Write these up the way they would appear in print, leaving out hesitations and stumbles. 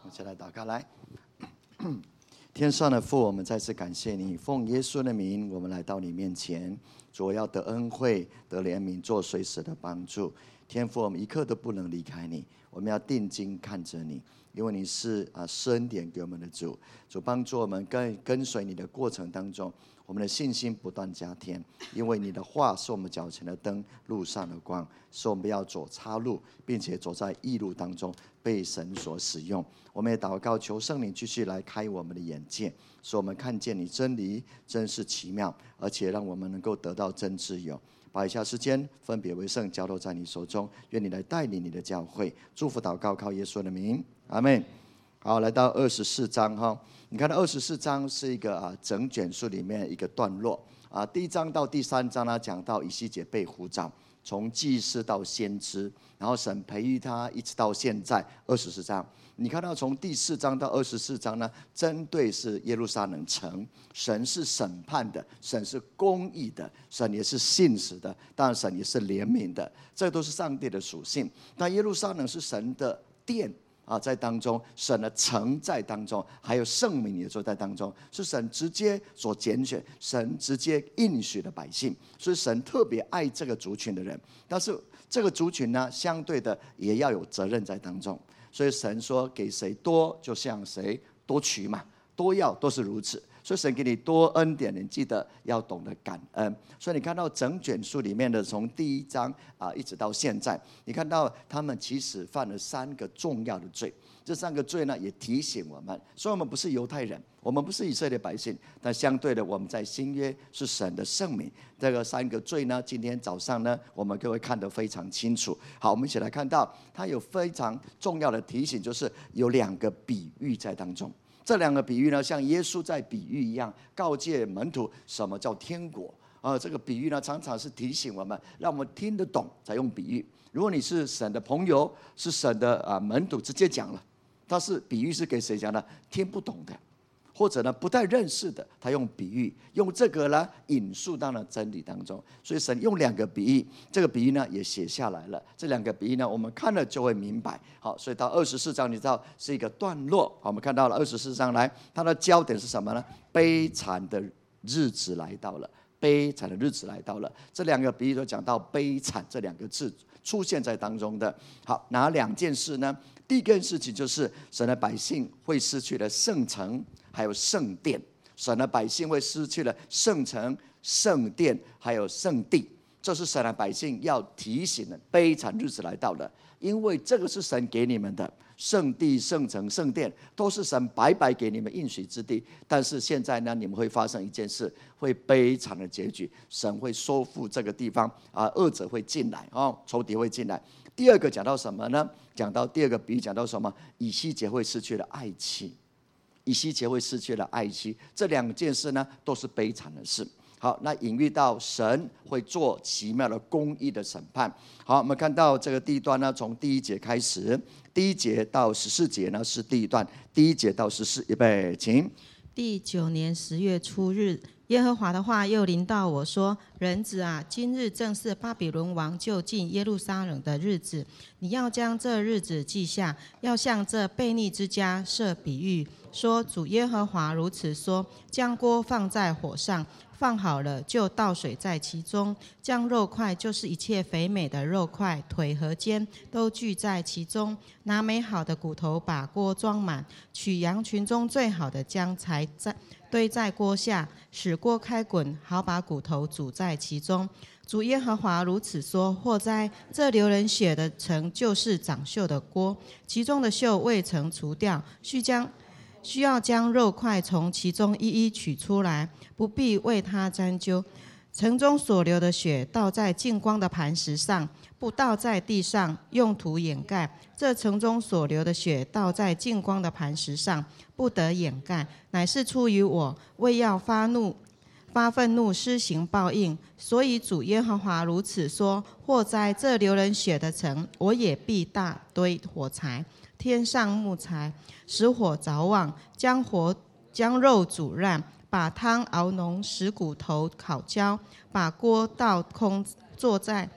我们一起来祷告，来。天上的父，我们再次感谢你，奉耶稣的名，我们来到你面前。主，我要得恩惠，得怜悯，做随时的帮助。天父，我们一刻都不能离开你，我们要定睛看着你，因为你是施恩典给我们的主。主帮助我们跟随你的过程当中，我们的信心不断加添，因为你的话是我们脚前的灯，路上的光，是我们要走岔路，并且走在义路当中，被神所使用。我们也祷告，求圣灵继续来开我们的眼界，使我们看见你真理真是奇妙，而且让我们能够得到真自由。把以下时间分别为圣，交托在你手中，愿你来带领你的教会。祝福祷告，靠耶稣的名，阿们。好，来到24章哈，你看到24章是一个整卷书里面一个段落第1章到第3章呢，讲到以西结被呼召，从祭司到先知，然后神培育他，一直到现在24章。你看到从第4章到24章呢，针对是耶路撒冷城，神是审判的，神是公义的，神也是信实的，当然神也是怜悯的，这都是上帝的属性。但耶路撒冷是神的殿在当中，神的城在当中，还有圣名也就在当中，是神直接所拣选，神直接应许的百姓，所以神特别爱这个族群的人。但是这个族群呢，相对的也要有责任在当中。所以神说，给谁多就向谁多取嘛，多要都是如此。所以神给你多恩典，你记得要懂得感恩。所以你看到整卷书里面的，从第1章一直到现在，你看到他们其实犯了3个重要的罪。这3个罪呢，也提醒我们，所以我们不是犹太人，我们不是以色列百姓，但相对的，我们在新约是神的圣民。这个3个罪呢，今天早上呢，我们各位看得非常清楚。好，我们一起来看到，它有非常重要的提醒，就是有2个比喻在当中。这2个比喻呢，像耶稣在比喻一样，告诫门徒什么叫天国。这个比喻呢，常常是提醒我们，让我们听得懂才用比喻。如果你是神的朋友，是神的门徒，直接讲了。但是比喻是给谁讲的？听不懂的，或者呢不太认识的，他用比喻，用这个呢引述到了真理当中。所以神用2个比喻，这个比喻呢也写下来了。这2个比喻呢，我们看了就会明白。好，所以到24章，你知道是一个段落。好，我们看到了24章来，它的焦点是什么呢？悲惨的日子来到了，悲惨的日子来到了。这2个比喻都讲到悲惨这2个字出现在当中的。好，哪2件事呢？第一件事情就是神的百姓会失去了圣城还有圣殿，神的百姓会失去了圣城、圣殿还有圣地，这是神的百姓要提醒的悲惨日子来到了。因为这个是神给你们的圣地、圣城、圣殿，都是神白白给你们应许之地。但是现在呢，你们会发生一件事，会悲惨的结局，神会收复这个地方恶者会进来仇敌会进来。第2个讲到什么呢？讲到第2个比喻，讲到什么？以西结会失去了爱妻，以西结会失去了爱妻。这2件事呢，都是悲惨的事。好，那隐喻到神会做奇妙的公义的审判。好，我们看到这个第一段呢，从第1节开始，第1节到14节呢是第一段，第1节到14，预备，请。 第9年10月初日，耶和华的话又临到我说：人子啊，今日正是巴比伦王就近耶路撒冷的日子，你要将这日子记下，要向这悖逆之家设比喻，说主耶和华如此说：将锅放在火上，放好了就倒水在其中，将肉块，就是一切肥美的肉块，腿和肩都聚在其中，拿美好的骨头把锅装满，取羊群中最好的将材堆在锅下，使锅开滚，好把骨头煮在其中。主耶和华如此说：祸哉，这流人血的城就是长锈的锅，其中的锈未曾除掉，需要将肉块从其中一一取出来，不必为它沾揪。城中所流的血倒在净光的磐石上，不倒在地上，用土掩盖。这城中所流的血倒在净光的磐石上，不得掩盖，乃是出于我，为要发愤怒，施行报应。所以主耶和华如此说：祸哉，这流人血的城，我也必大堆火柴，添上木材，使火着旺，将肉煮烂，把汤熬浓，使骨头烤焦，把锅倒空，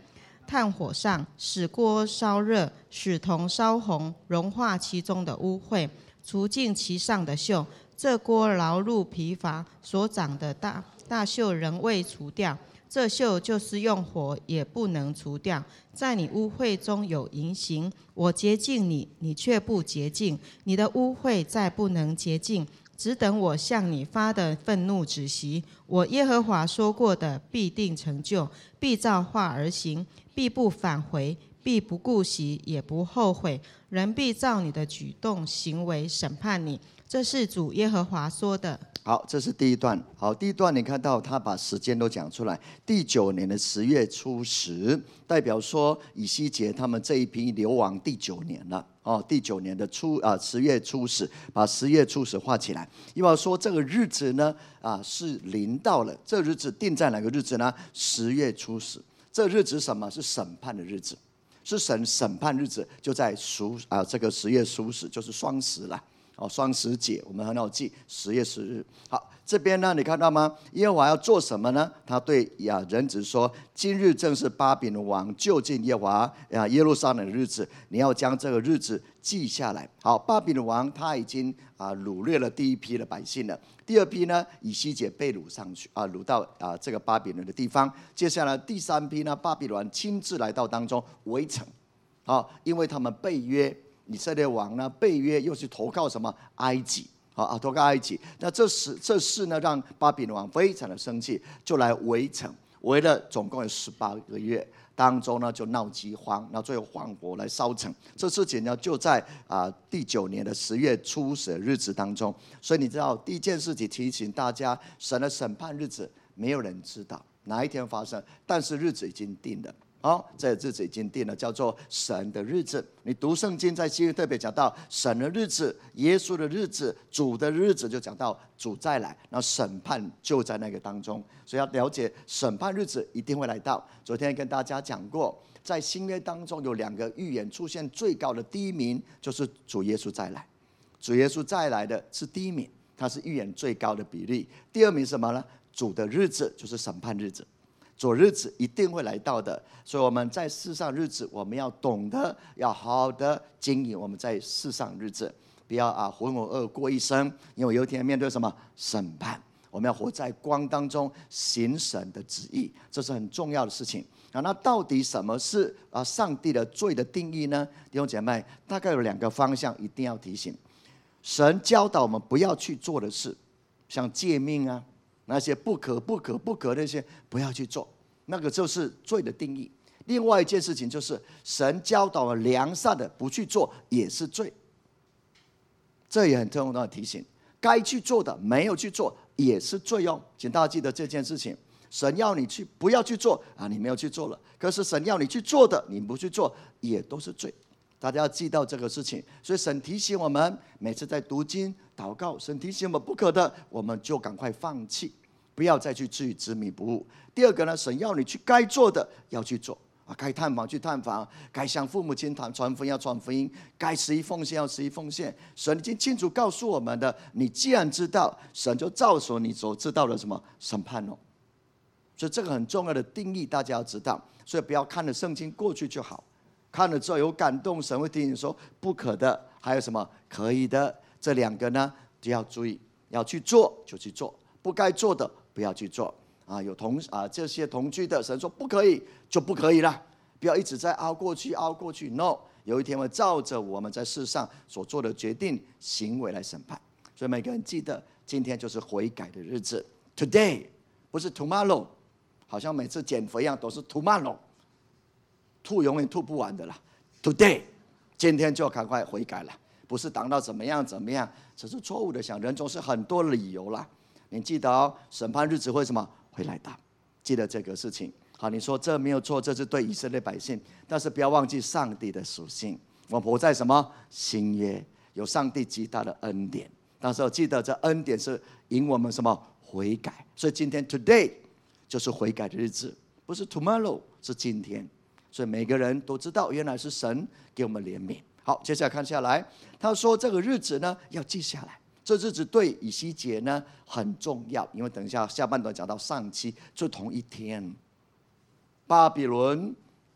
炭火上，使锅烧热，使铜烧红，融化其中的污秽，除尽其上的锈。这锅劳碌疲乏所长的大锈仍未除掉，这锈就是用火也不能除掉。在你污秽中有淫行，我洁净你，你却不洁净，你的污秽再不能洁净，只等我向你发的愤怒止息。我耶和华说过的必定成就，必照话而行，必不返回，必不顾惜，也不后悔。人必照你的举动行为审判你。这是主耶和华说的。 好，这是第一段。好，第一段你看到他把时间都讲出来。第9年的10月初10，代表说以西结他们这一批流亡第9年了。第9年的10月初10，把10月初10画起来。因为说这个日子呢，是临到了。这日子定在哪个日子呢？10月初10。这日子什么？是审判的日子，是神审判日子，就在这个10月初10，就是双十了。双十节我们很好记，10月10日。好，这边呢，你看到吗？耶和华要做什么呢？他对人子说：“今日正是巴比伦王就近耶路撒冷的日子，你要将这个日子记下来。”好，巴比伦王他已经掳掠了第一批的百姓了。第二批呢，以西结被掳上去掳到这个巴比伦的地方。接下来第三批呢，巴比伦亲自来到当中围城。因为他们背约。以色列王呢背约，又去投靠什么埃及？投靠埃及。那这事呢，让巴比伦王非常的生气，就来围城，围了总共有18个月，当中呢就闹饥荒，那最后放火来烧城。这事情呢就在第9年的10月初10的日子当中。所以你知道，第一件事情提醒大家，神的审判日子没有人知道哪一天发生，但是日子已经定了。这日子已经定了，叫做神的日子。你读圣经，在新约特别讲到神的日子、耶稣的日子、主的日子，就讲到主再来，然后审判就在那个当中。所以要了解审判日子一定会来到。昨天跟大家讲过，在新约当中有2个预言出现最高的第一名，就是主耶稣再来。主耶稣再来的是第一名，他是预言最高的比例。第二名是什么呢？主的日子，就是审判日子。主日子一定会来到的，所以我们在世上日子，我们要懂得，要好好的经营我们在世上日子，不要浑浑噩过一生，因为有一天面对什么审判，我们要活在光当中，行神的旨意，这是很重要的事情。那到底什么是上帝的罪的定义呢？弟兄姐妹，大概有2个方向一定要提醒。神教导我们不要去做的事，像诫命啊。那些不可那些不要去做，那个就是罪的定义。另外一件事情就是神教导了良善的不去做也是罪，这也很重要的提醒。该去做的没有去做也是罪哦，请大家记得这件事情。神要你去不要去做你没有去做了，可是神要你去做的你不去做也都是罪。大家要记到这个事情，所以神提醒我们，每次在读经祷告，神提醒我们不可的，我们就赶快放弃，不要再去至于执迷不悟。第二个呢，神要你去该做的要去做该探访去探访，该向父母亲传福音要传福音，该十一奉献要十一奉献。神已经清楚告诉我们的，你既然知道，神就照所你所知道的什么审判哦。所以这个很重要的定义，大家要知道。所以不要看了圣经过去就好。看了之后有感动，神会提醒说不可的，还有什么可以的，这2个呢就要注意，要去做就去做，不该做的不要去做有这些同居的，神说不可以就不可以了，不要一直在熬过去 No， 有一天会照着我们在世上所做的决定行为来审判。所以每个人记得，今天就是悔改的日子 ，Today 不是 Tomorrow， 好像每次减肥一样都是 Tomorrow。吐永远吐不完的啦 ，Today， 今天就赶快悔改了，不是等到怎么样，这是错误的想，人总是很多理由啦。你记得审判日子会什么会来到，记得这个事情。好，你说这没有错，这是对以色列百姓，但是不要忘记上帝的属性。我们活在什么新约，有上帝极大的恩典，但是我记得这恩典是引我们什么悔改，所以今天 Today 就是悔改的日子，不是 Tomorrow， 是今天。所以每个人都知道，原来是神给我们怜悯。好，接下来看下来，他说这个日子呢要记下来。这日子对以西结呢很重要，因为等一下下半段讲到上期就同一天，巴比伦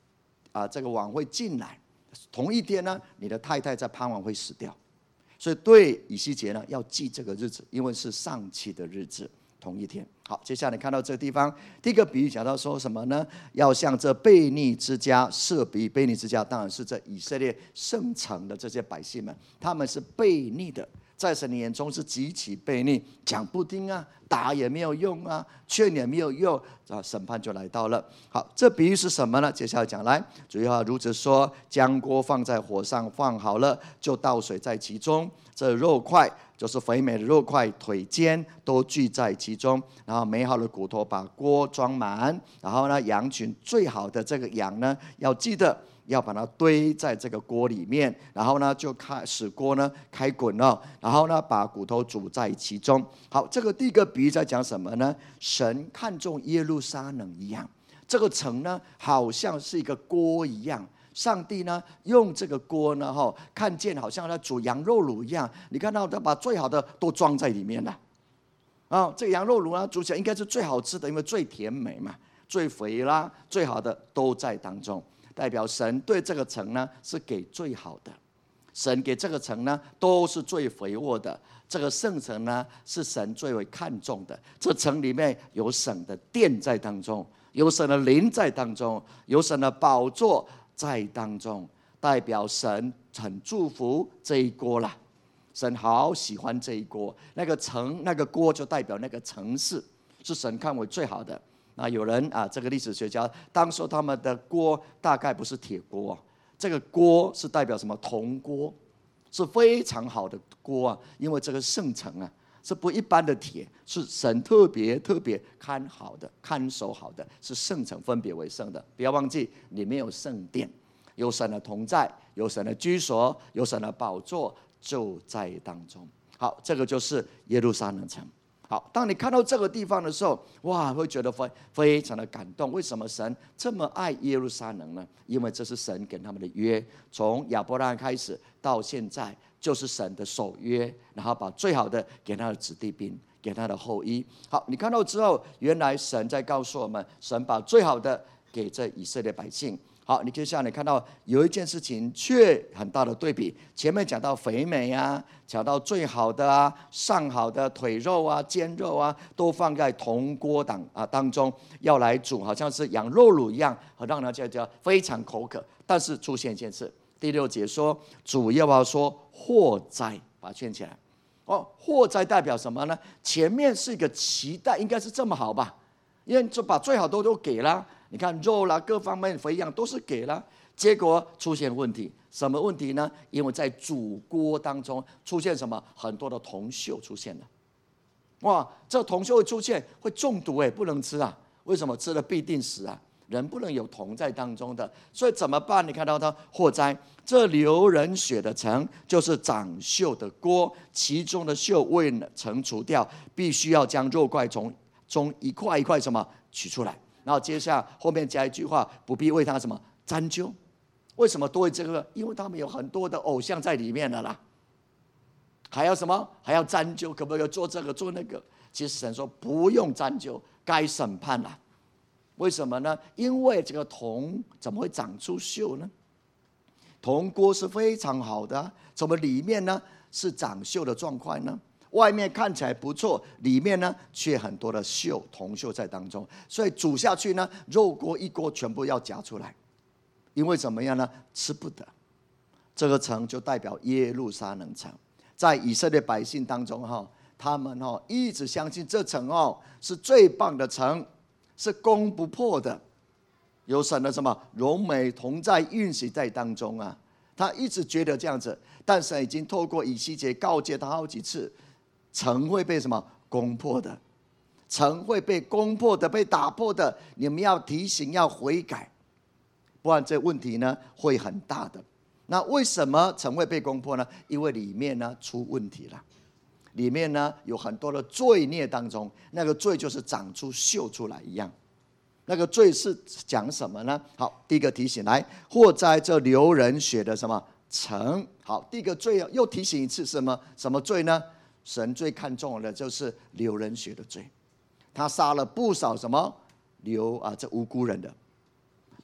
这个王会进来，同一天呢，你的太太在傍晚会死掉。所以对以西结呢，要记这个日子，因为是丧期的日子，同一天。好，接下来看到这个地方，第一个比喻讲到说什么呢？要向这悖逆之家设比喻。悖逆之家当然是这以色列圣城的这些百姓们，他们是悖逆的，在神的眼中是极其悖逆，讲不听啊，打也没有用啊，劝也没有用，审判就来到了。好，这比喻是什么呢？接下来讲来，主要如此说：将锅放在火上，放好了，就倒水在其中，这肉块就是肥美的肉块，腿尖都聚在其中，然后美好的骨头把锅装满，然后呢，羊群最好的这个羊呢，要记得要把它堆在这个锅里面，然后呢就使锅呢开滚了，然后呢把骨头煮在其中。好，这个第一个比喻在讲什么呢？神看重耶路撒冷一样，这个城呢好像是一个锅一样。上帝呢，用这个锅呢，看见好像他煮羊肉卤一样，你看到他把最好的都装在里面了。这个羊肉卤呢，煮起来应该是最好吃的，因为最甜美嘛，最肥啦，最好的都在当中，代表神对这个城呢是给最好的，神给这个城呢都是最肥沃的。这个圣城呢是神最为看重的，这城里面有神的殿在当中，有神的灵在当中，有神的宝座在当中，代表神很祝福这一锅啦，神好喜欢这一锅。那个城那个锅就代表那个城市是神看为最好的。那有人这个历史学家当说他们的锅大概不是铁锅，这个锅是代表什么？铜锅，是非常好的锅因为这个圣城是不一般的铁，是神特别看好的、看守好的，是圣城，分别为圣的。不要忘记，里面有圣殿，有神的同在，有神的居所，有神的宝座就在当中。好，这个就是耶路撒冷城。好，当你看到这个地方的时候，哇，会觉得非常的感动。为什么神这么爱耶路撒冷呢？因为这是神跟他们的约，从亚伯拉罕开始到现在，就是神的守约，然后把最好的给他的子弟兵，给他的后裔。好，你看到之后，原来神在告诉我们，神把最好的给这以色列百姓。好，你接下来你看到有一件事情却很大的对比。前面讲到肥美讲到最好的上好的腿肉肩肉都放在铜锅当中要来煮，好像是羊肉卤一样，让人家非常口渴。但是出现一件事，第6节说，主耶和华说祸哉，把它圈起来。祸哉代表什么呢？前面是一个期待，应该是这么好吧，因为就把最好都给了。你看肉啦，各方面肥羊都是给了，结果出现问题。什么问题呢？因为在煮锅当中出现什么？很多的铜锈出现了。哇，这铜锈会出现，会中毒不能吃为什么？吃了必定死人不能有铜在当中的，所以怎么办？你看到他祸哉，这流人血的城就是长锈的锅，其中的锈未曾除掉，必须要将肉块从中一块一块什么取出来。然后接下后面加一句话，不必为他什么沾灸。为什么多为这个？因为他们有很多的偶像在里面了啦，还要什么？还要沾灸，可不可以做这个做那个？其实神说不用沾灸，该审判了。为什么呢？因为这个铜怎么会长出锈呢？铜锅是非常好的怎么里面呢是长锈的状况呢？外面看起来不错，里面呢却很多的锈，铜锈在当中，所以煮下去呢，肉锅一锅全部要夹出来，因为怎么样呢？吃不得。这个城就代表耶路撒冷城，在以色列百姓当中他们一直相信这城是最棒的城，是攻不破的，有神的什么荣美同在运行在当中他一直觉得这样子，但神已经透过以西结告诫他好几次。城会被什么攻破的？城会被攻破的，被打破的。你们要提醒，要悔改，不然这问题呢会很大的。那为什么城会被攻破呢？因为里面呢出问题了，里面呢有很多的罪孽当中，那个罪就是长出锈出来一样。那个罪是讲什么呢？好，第一个提醒来，祸哉这流人血的什么城？好，第一个罪又提醒一次什么罪呢？神最看重的就是流人血的罪，他杀了不少什么这无辜人的，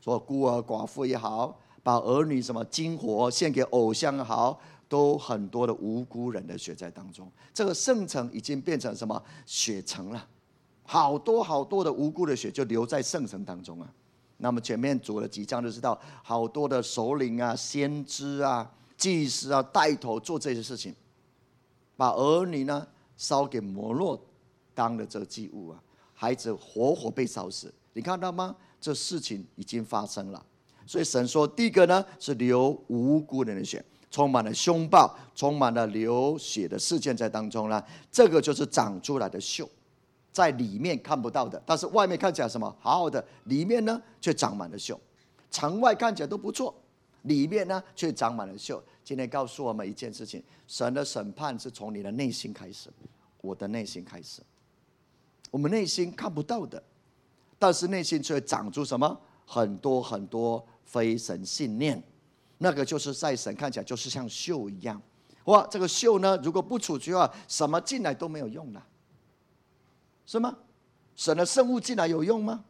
做孤儿寡妇也好，把儿女什么金火献给偶像也好，都很多的无辜人的血在当中。这个圣城已经变成什么血城了，好多好多的无辜的血就流在圣城当中啊。那么前面读了几章就知道，好多的首领啊、先知啊、祭司啊带头做这些事情，把儿女呢烧给摩洛当的这个祭物啊，孩子活活被烧死。你看到吗？这事情已经发生了。所以神说，第一个呢是流无辜人的血，充满了凶暴，充满了流血的事件在当中呢。这个就是长出来的锈，在里面看不到的，但是外面看起来什么好好的，里面呢却长满了锈。城外看起来都不错，里面呢却长满了锈。今天告诉我们一件事情，神的审判是从你的内心开始，我的内心开始。我们内心看不到的，但是内心却长出什么很多很多非神信念，那个就是在神看起来就是像锈一样。哇，这个锈呢如果不除去的话，什么进来都没有用了，是吗？神的圣物进来有用吗？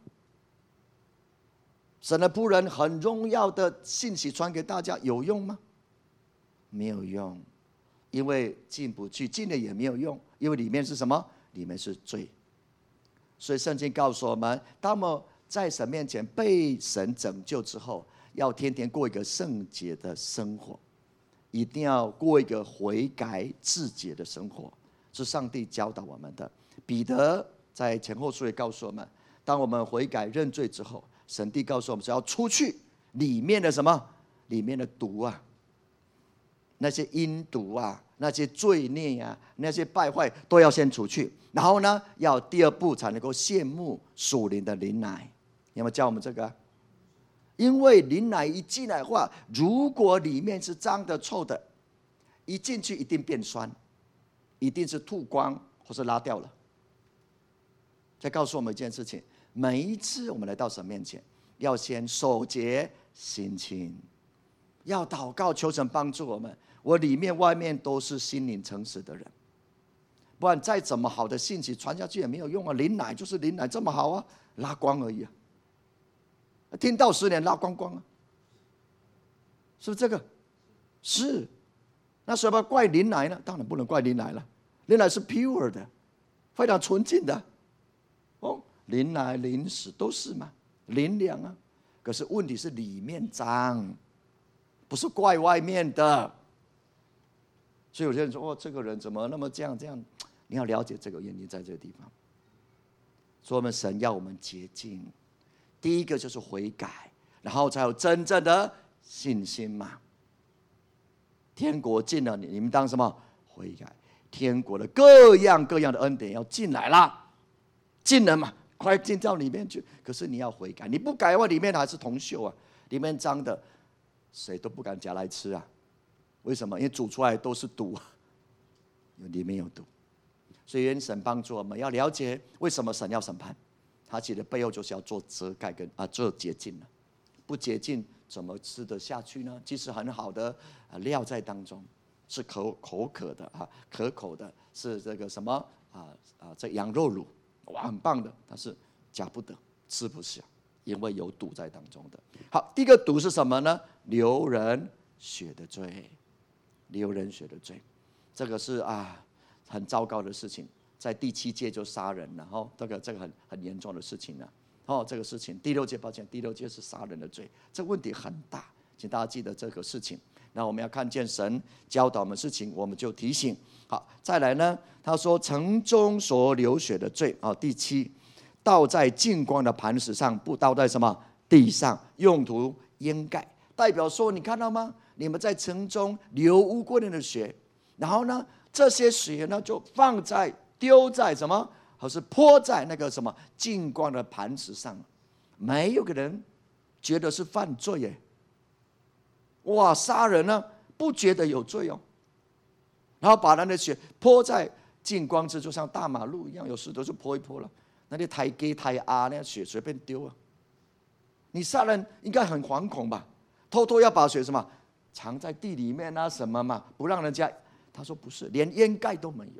神的仆人很荣耀的信息传给大家有用吗？没有用，因为进不去，进了也没有用，因为里面是什么？里面是罪。所以圣经告诉我们，当我们在神面前被神拯救之后，要天天过一个圣洁的生活，一定要过一个悔改自洁的生活，是上帝教导我们的。彼得在前后书也告诉我们，当我们悔改认罪之后，神帝告诉我们，只要出去里面的什么？里面的毒啊，那些阴毒啊，那些罪孽啊，那些败坏都要先除去。然后呢，要第二步才能够羡慕属灵的灵奶。有没有教我们这个？因为灵奶一进来的话，如果里面是脏的、臭的，一进去一定变酸，一定是吐光或是拉掉了。再告诉我们一件事情，每一次我们来到神面前，要先守节心清，要祷告求神帮助我们。我里面外面都是心灵诚实的人，不然再怎么好的信息传下去也没有用啊。灵奶就是灵奶，这么好啊，拉光而已啊。听到10年拉光光啊，是不是这个？是。那什么怪灵奶呢？当然不能怪灵奶了，灵奶是 pure 的，非常纯净的。哦，灵奶灵屎都是嘛，灵粮啊。可是问题是里面脏，不是怪外面的。所以有些人说，哦，这个人怎么那么这样？你要了解这个原因在这个地方。所以我们神要我们洁净，第一个就是悔改，然后才有真正的信心嘛。天国进了，你们当什么？悔改。天国的各样各样的恩典要进来了，进了嘛，快进到里面去。可是你要悔改，你不改的话，里面还是铜锈啊，里面脏的，谁都不敢夹来吃啊。为什么？因为煮出来都是毒，里面有毒。所以愿神帮助我们，要了解为什么神要审判。他其实背后就是要做遮盖跟做洁净了，不洁净怎么吃得下去呢？即使很好的料在当中，是口渴的可口的，是这个什么这羊肉卤，哇，很棒的，但是夹不得，吃不下，因为有毒在当中的。好，第一个毒是什么呢？流人血的罪，流人血的罪，这个是很糟糕的事情。在第7届就杀人了，然后这个很严重的事情了。这个事情第6届，抱歉，第6届是杀人的罪，这个问题很大，请大家记得这个事情。那我们要看见神教导我们事情，我们就提醒。好，再来呢，他说城中所流血的罪，第7，倒在净光的磐石上，不倒在什么地上，用途掩盖，代表说你看到吗？你们在城中流无辜人的血，然后呢，这些血呢就丢在什么？或是泼在那个什么净光的磐石上，没有个人觉得是犯罪耶。哇，杀人呢不觉得有罪哦，然后把人的血泼在净光之，就像大马路一样，有石头就泼一泼了。那些抬鸡抬鸭那血随便丢啊，你杀人应该很惶恐吧？偷偷要把血什么藏在地里面什么嘛，不让人家。他说不是，连掩盖都没有。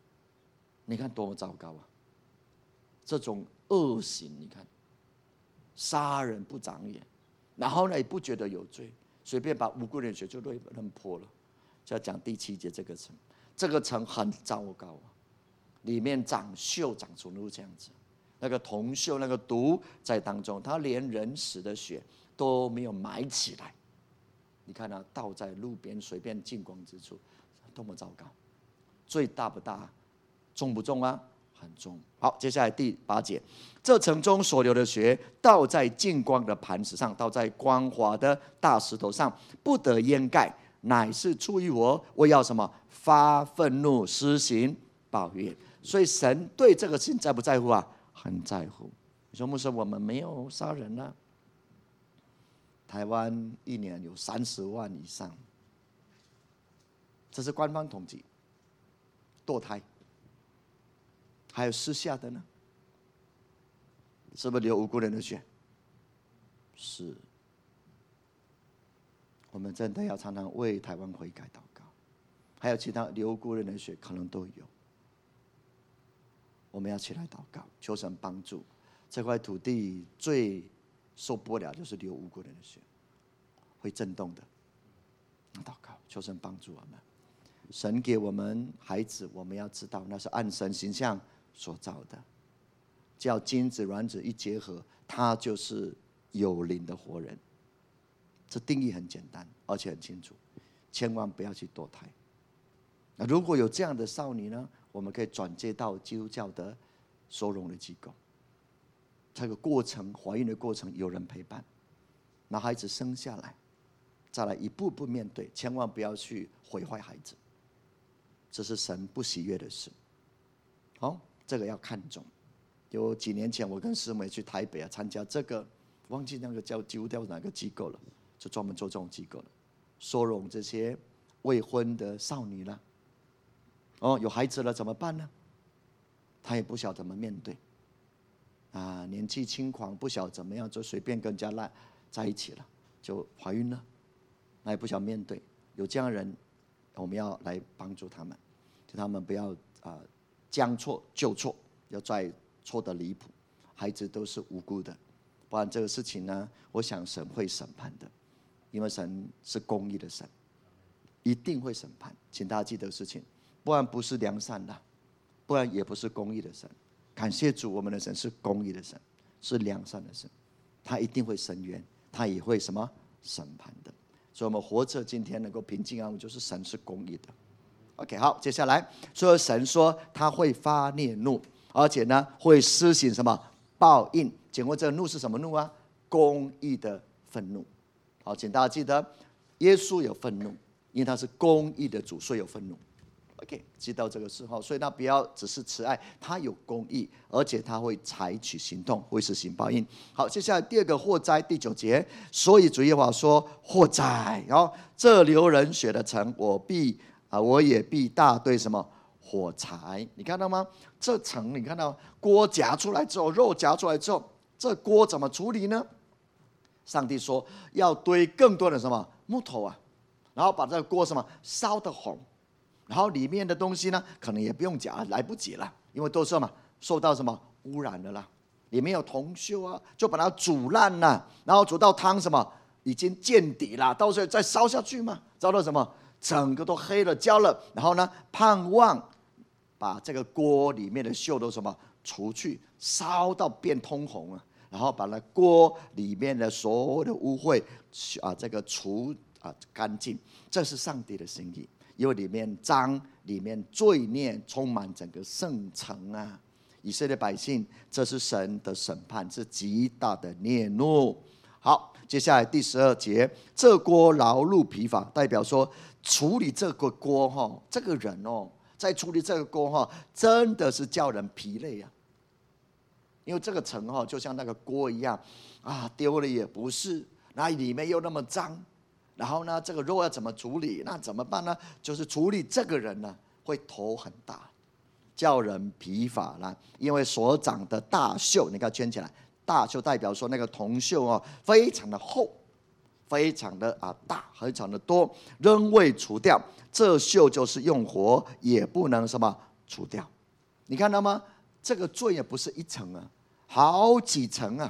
你看多么糟糕啊！这种恶行，你看， 杀人不长眼，然后呢也不觉得有罪，随便把无辜人的血就扔泼了。就要讲第7节这个城，这个城很糟糕啊，里面长锈长出这样子，那个铜锈那个毒在当中，他连人死的血都没有埋起来。你看他倒在路边随便进光之处，多么糟糕！罪大不大？重不重啊？很重。好，接下来第8节，这城中所流的血倒在净光的磐石上，倒在光滑的大石头上，不得掩盖，乃是出于我要什么？发愤怒，施行报应。所以神对这个事情在不在乎啊？很在乎。你说牧师，我们没有杀人啊？台湾一年有30万以上，这是官方统计。堕胎，还有私下的呢？是不是流无辜人的血？是。我们真的要常常为台湾悔改祷告，还有其他流无辜人的血可能都有。我们要起来祷告，求神帮助。这块土地最受不了就是流无辜人的血，会震动的。祷告，求神帮助我们。神给我们孩子，我们要知道那是按神形象所造的，叫精子卵子一结合，他就是有灵的活人。这定义很简单，而且很清楚，千万不要去堕胎。那如果有这样的少女呢，我们可以转接到基督教的收容的机构。这个过程，怀孕的过程有人陪伴，那孩子生下来，再来一步步面对，千万不要去毁坏孩子。这是神不喜悦的事。好，这个要看重。有几年前，我跟师妹去台北参加这个，忘记那个叫基督教哪个机构了，就专门做这种机构了，收容这些未婚的少女了。有孩子了怎么办呢？他也不晓得怎么面对。年纪轻狂，不晓得怎么样，就随便跟人家在一起了，就怀孕了，那也不晓得面对。有这样的人，我们要来帮助他们。他们不要将错就错，要再错的离谱，孩子都是无辜的，不然这个事情呢，我想神会审判的，因为神是公义的神，一定会审判。请大家记得事情，不然不是良善的，不然也不是公义的神。感谢主，我们的神是公义的神，是良善的神，他一定会伸冤，他也会什么审判的。所以我们活着今天能够平静安稳，就是神是公义的。OK， 好，接下来，所以神说他会发烈怒，而且呢会施行什么报应？请问这个怒是什么怒啊？公义的愤怒。好，请大家记得，耶稣有愤怒，因为他是公义的主，所以有愤怒。OK， 知道这个事后，所以他不要只是慈爱，他有公义，而且他会采取行动，会施行报应。好，接下来第2个祸灾，第9节，所以主耶和华说祸灾，然后这流人血的城，我也必大对什么火柴？你看到吗？这城你看到锅夹出来之后，肉夹出来之后，这锅怎么处理呢？上帝说要堆更多的什么木头啊，然后把这个锅什么烧得红，然后里面的东西呢，可能也不用夹，来不及了，因为都是什么受到什么污染的啦，里面有铜锈啊，就把它煮烂了，然后煮到汤什么已经见底了，到时候再烧下去嘛，烧到什么？整个都黑了焦了，然后呢，盼望把这个锅里面的锈都什么除去，烧到变通红啊，然后把那锅里面的所有的污秽这个除干净。这是上帝的心意，因为里面脏，里面罪孽充满整个圣城啊。以色列百姓，这是神的审判，是极大的烈怒。好，接下来第12节，这锅劳碌疲乏，代表说处理这个锅这个人在处理这个锅真的是叫人疲累啊。因为这个城就像那个锅一样丢了也不是，那里面又那么脏，然后呢，这个肉要怎么处理？那怎么办呢？就是处理这个人呢，会头很大，叫人疲乏了。因为所长的大锈，你看圈起来，大锈代表说那个铜锈非常的厚，非常的大，非常的多，仍未除掉。这锈就是用火也不能什么除掉。你看到吗？这个罪也不是一层啊，好几层啊。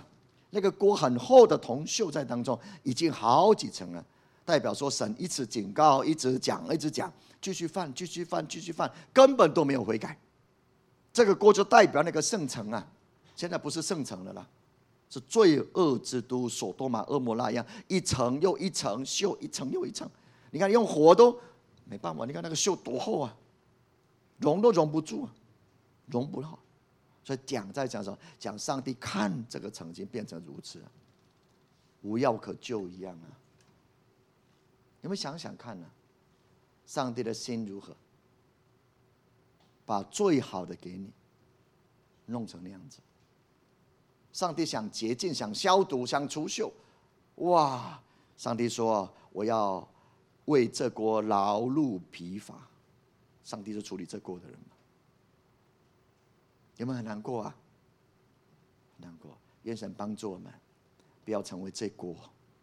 那个锅很厚的铜锈在当中，已经好几层了，代表说神一直警告，一直讲，继续犯，继续犯，继续犯，根本都没有悔改。这个锅就代表那个圣城啊，现在不是圣城了啦，是罪恶之都所多玛蛾摩拉一样，一层又一层锈，一层又一层。你看用火都没办法，你看那个锈多厚啊，容都容不住啊，容不好。所以在讲什么？讲上帝看这个曾经变成如此，无药可救一样啊。有没有想想看呢？上帝的心如何？把最好的给你，弄成那样子。上帝想洁净，想消毒，想除锈，哇！上帝说：“我要为这国劳碌疲乏。”上帝是处理这国的人嘛？有没有很难过啊？很难过。愿神帮助我们，不要成为这国，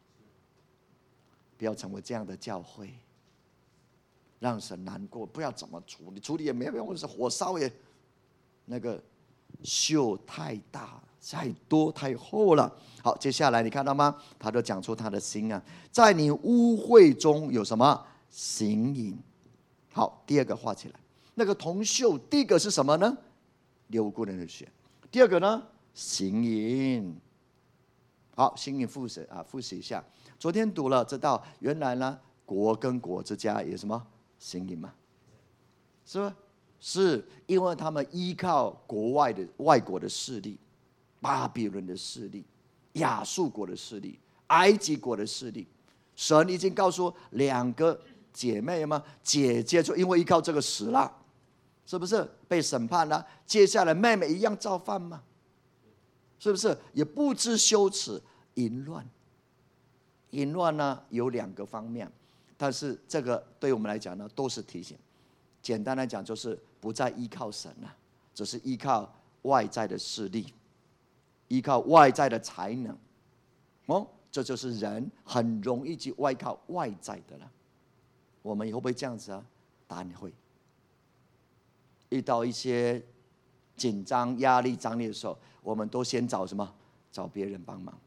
不要成为这样的教会，让神难过。不要怎么处理，处理也没有用，或者是火烧也那个锈太大、太多、太厚了。好，接下来你看到吗？他就讲出他的心啊，在你污秽中有什么行淫？好，第二个画起来，那个铜锈，第一个是什么呢？流无辜人的血。第二个呢？行淫。好，行淫复习一下。昨天读了，知道原来呢，国跟国之家也什么行淫嘛？是吧？是因为他们依靠外国的势力，巴比伦的势力、亚述国的势力、埃及国的势力。神已经告诉两个姐妹嘛，姐姐就因为依靠这个死了。是不是被审判了？接下来妹妹一样造犯吗？是不是也不知羞耻，淫乱？淫乱呢有两个方面，但是这个对我们来讲呢都是提醒。简单来讲就是不再依靠神了，只是依靠外在的势力，依靠外在的才能。这就是人很容易去外靠外在的了。我们会不会这样子啊？答案会。遇到一些紧张、压力、张力的时候，我们都先找什么？找别人帮忙，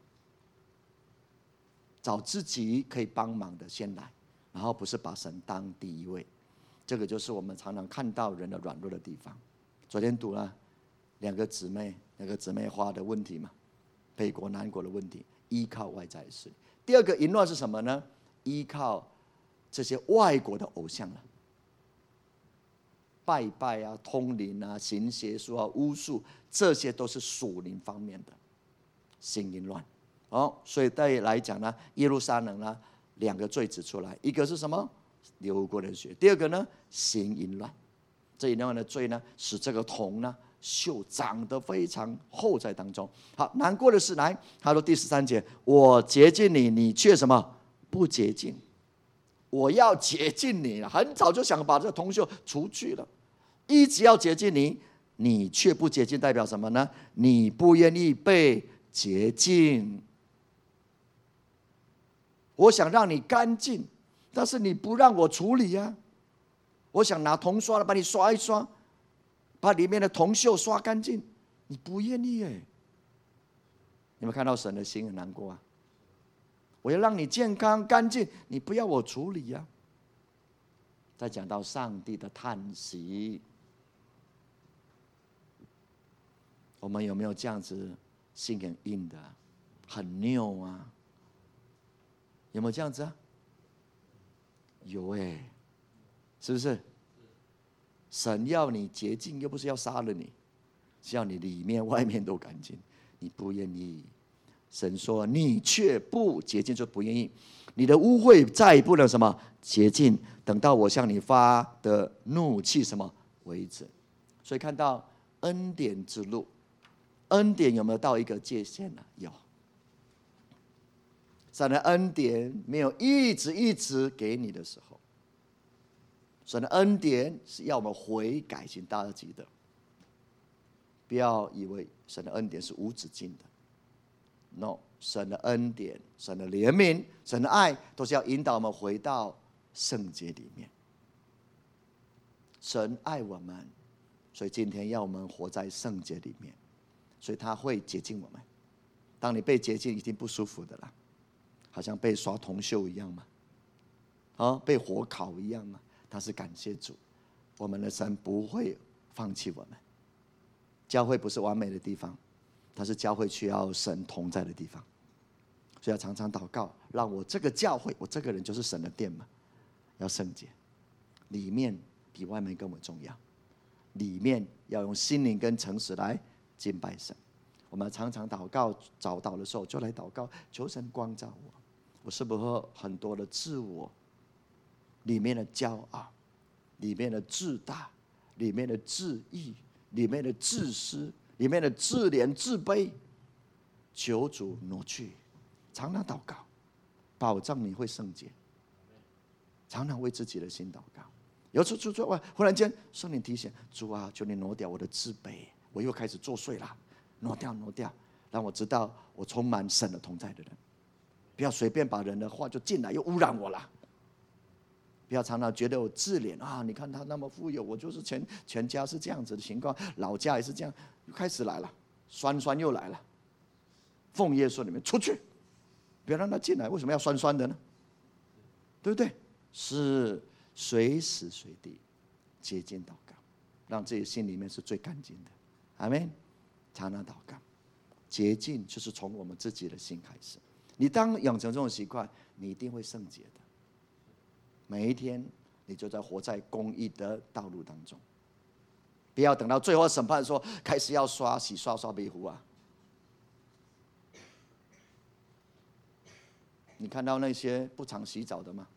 找自己可以帮忙的先来，然后不是把神当第一位。这个就是我们常常看到人的软弱的地方。昨天读了两个姊妹花的问题嘛，北国南国的问题，依靠外在的势力。第二个淫乱是什么呢？依靠这些外国的偶像了。拜拜啊、通灵啊、行邪术啊、巫术，这些都是属灵方面的行淫乱。所以对来讲呢，耶路撒冷呢两个罪指出来，一个是什么？流无辜人的血。第二个呢，行淫乱。这淫乱的罪呢，使这个铜呢锈长得非常厚在当中。好，难过的是，来，他说第13节，我洁净你，你却什么？不洁净。我要洁净你，很早就想把这个铜锈除去了。一直要洁净你，你却不洁净，代表什么呢？你不愿意被洁净。我想让你干净，但是你不让我处理啊！我想拿铜刷把你刷一刷，把里面的铜锈刷干净，你不愿意耶。你们看到神的心很难过啊！我要让你健康干净，你不要我处理啊！再讲到上帝的叹息。我们有没有这样子心很硬的，很拗啊？有没有这样子啊？有是不是？神要你洁净，又不是要杀了你，是要你里面外面都干净。你不愿意，神说你却不洁净，就不愿意。你的污秽再不能什么洁净，等到我向你发的怒气什么为止。所以看到恩典之路。恩典有没有到一个界限呢？有。神的恩典没有一直给你的时候，神的恩典是要我们悔改行大吉的。不要以为神的恩典是无止境的 ，no， 神的恩典、神的怜悯、神的爱，都是要引导我们回到圣洁里面。神爱我们，所以今天要我们活在圣洁里面。所以他会洁净我们， 当你被洁净，一定不舒服的啦，好像被刷铜锈一样嘛，被火烤一样嘛。但是感谢主，我们的神不会放弃我们。教会不是完美的地方，但是教会需要神同在的地方，所以要常常祷告，让我这个教会，我这个人就是神的殿嘛，要圣洁，里面比外面更为重要。里面要用心灵跟诚实来敬拜神。我们常常祷告，找到的时候就来祷告，求神光照我。我是不是很多的自我，里面的骄傲，里面的自大，里面的自义，里面的自私，里面的自怜自卑，求主挪去。常常祷告，保障你会圣洁。常常为自己的心祷告。有时候忽然间圣灵提醒，主啊，求你挪掉我的自卑，我又开始作祟了，挪掉，让我知道我充满神的同在的人。不要随便把人的话就进来，又污染我了。不要常常觉得我自怜啊！你看他那么富有，我就是全家是这样子的情况，老家也是这样，又开始来了，酸又来了。奉耶稣里面出去，不要让他进来。为什么要酸的呢？对不对？是随时随地洁净祷告，让自己心里面是最干净的。阿们。常常祷告，洁净就是从我们自己的心开始。你当养成这种习惯，你一定会圣洁的。每一天，你就在活在公义的道路当中。不要等到最后审判的时候，开始要刷皮肤啊！你看到那些不常洗澡的吗？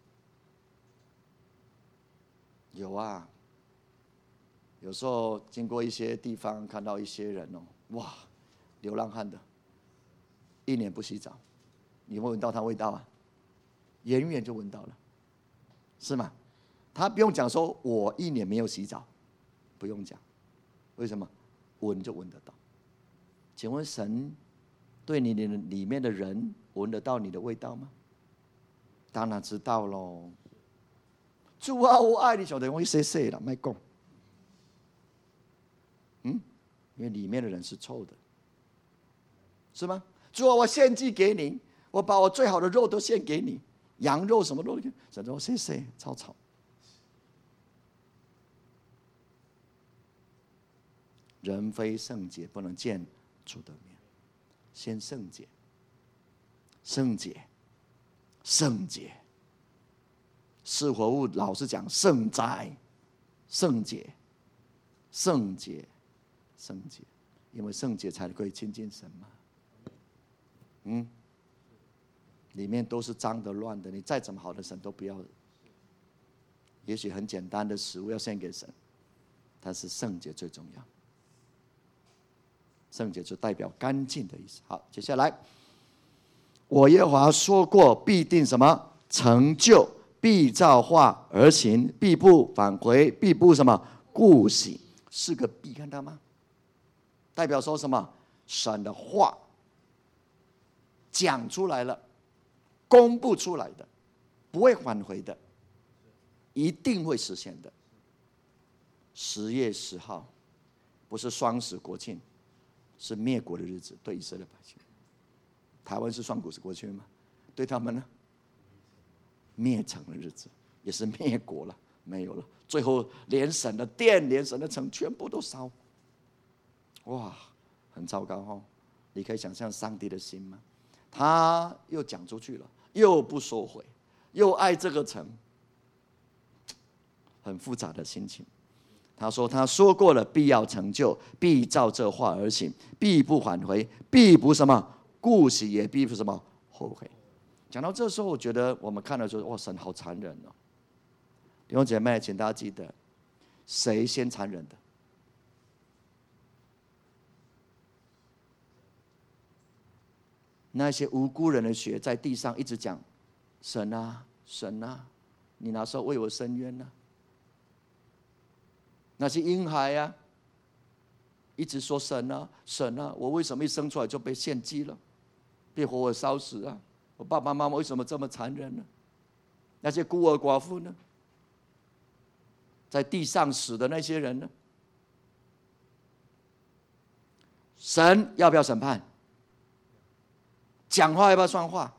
有啊。有时候经过一些地方，看到一些人哇，流浪汉的，1年不洗澡，你会闻到他味道啊，远远就闻到了，是吗？他不用讲说我1年没有洗澡，不用讲，为什么？闻就闻得到。请问神对你里面的人闻得到你的味道吗？当然知道喽。主啊，我爱你，晓得我说了，别讲。因为里面的人是臭的，是吗？主啊，我献祭给你，我把我最好的肉都献给你，羊肉什么肉，神说谢谢，超吵。人非圣洁，不能见主的面。先圣洁，圣洁，圣洁。四活物老是讲圣哉，圣洁，圣洁。圣洁，因为圣洁才可以亲近神嘛。里面都是脏的、乱的，你再怎么好的神都不要。也许很简单的食物要献给神，但是圣洁最重要。圣洁就代表干净的意思。好，接下来，我耶和华说过，必定什么成就，必照话而行，必不返回，必不什么顾惜。4个必，看到吗？代表说什么？神的话讲出来了，公布出来的，不会返回的，一定会实现的。10月10号不是双十国庆，是灭国的日子，对以色列百姓。台湾是双十国庆吗？对他们呢？灭城的日子，也是灭国了，没有了。最后连神的殿、连神的城全部都烧。哇，很糟糕哦！你可以想象上帝的心吗？他又讲出去了，又不收回，又爱这个城，很复杂的心情。他说过了，必要成就，必照这话而行，必不返回，必不什么顾惜，也必不什么后悔。讲到这时候，我觉得我们看了说，哇，神好残忍哦！弟兄姐妹，请大家记得，谁先残忍的？那些无辜人的血在地上一直讲，神啊，神啊，你哪时候为我伸冤呢？那些婴孩啊，一直说神啊，神啊，我为什么一生出来就被献祭了，被活活烧死啊？我爸爸妈妈为什么这么残忍呢？那些孤儿寡妇呢？在地上死的那些人呢？神要不要审判？ 讲话要不要算话？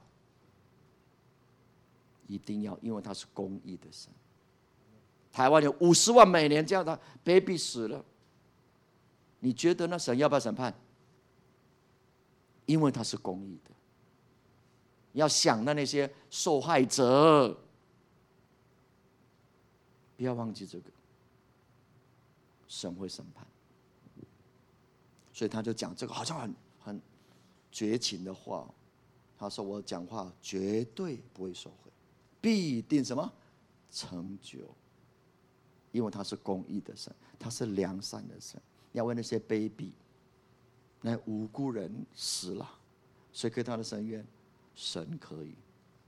一定要，因为他是公义的神。台湾有50万每年这样的 baby 死了，你觉得那神要不要审判？因为他是公义的，要想到那些受害者，不要忘记这个，神会审判。所以他就讲这个好像很绝情的话，他说我讲话绝对不会收回，必定什么成就，因为他是公义的神，他是良善的神。要为那些卑鄙、那无辜人死了，谁可以他的伸冤？神可以。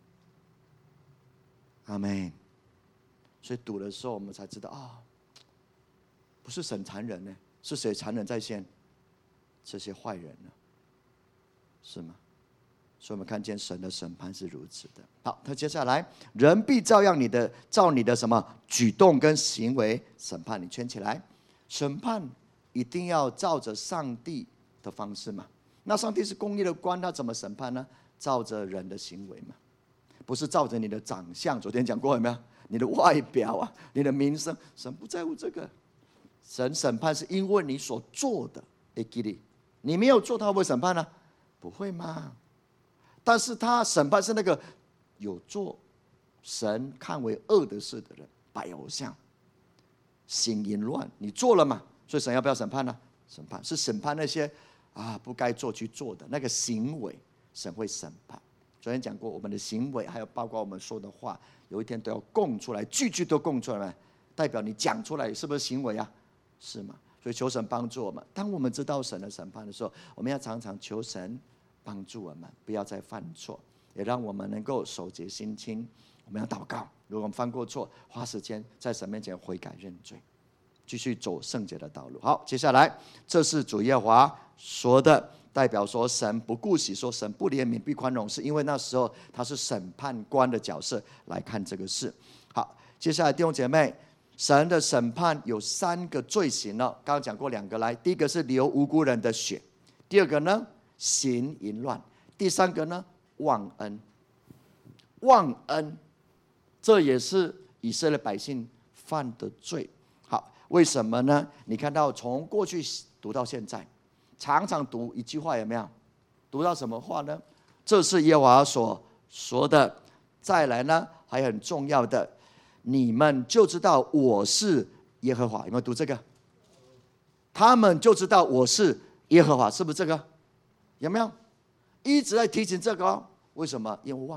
阿们。所以读的时候，我们才知道啊，不是神残忍呢，是谁残忍在先？这些坏人呢，是吗？所以我们看见神的审判是如此的。好，他接下来，人必照你的什么举动跟行为审判你，圈起来。审判一定要照着上帝的方式嘛？那上帝是公义的官，他怎么审判呢？照着人的行为嘛，不是照着你的长相。昨天讲过有没有？你的外表啊，你的名声，神不在乎这个。神审判是因为你所做的，你没有做，他会不会审判呢？不会嘛。但是他审判是那个有做神看为恶的事的人，拜偶像、行淫乱，你做了嘛？所以神要不要审判呢？审判是审判那些不该做去做的那个行为，神会审判。昨天讲过，我们的行为还有包括我们说的话，有一天都要供出来，句句都供出来，代表你讲出来是不是行为啊？是吗？所以求神帮助我们。当我们知道神的审判的时候，我们要常常求神帮助我们，不要再犯错，也让我们能够守节心清。我们要祷告，如果我们犯过错，花时间在神面前悔改认罪，继续走圣洁的道路。好，接下来这是主耶和华说的，代表说神不顾惜，说神不怜悯必宽容，是因为那时候他是审判官的角色来看这个事。好，接下来弟兄姐妹，神的审判有3个罪行了，刚刚讲过2个，来，第一个是流无辜人的血，第2个呢行淫乱，第3个呢忘恩。忘恩，这也是以色列百姓犯的罪。好，为什么呢？你看到从过去读到现在，常常读一句话，有没有？读到什么话呢？这是耶和华所说的。再来呢，还很重要的，你们就知道我是耶和华。有没有读这个？他们就知道我是耶和华，是不是这个？有没有？一直在提醒这个哦。为什么？因为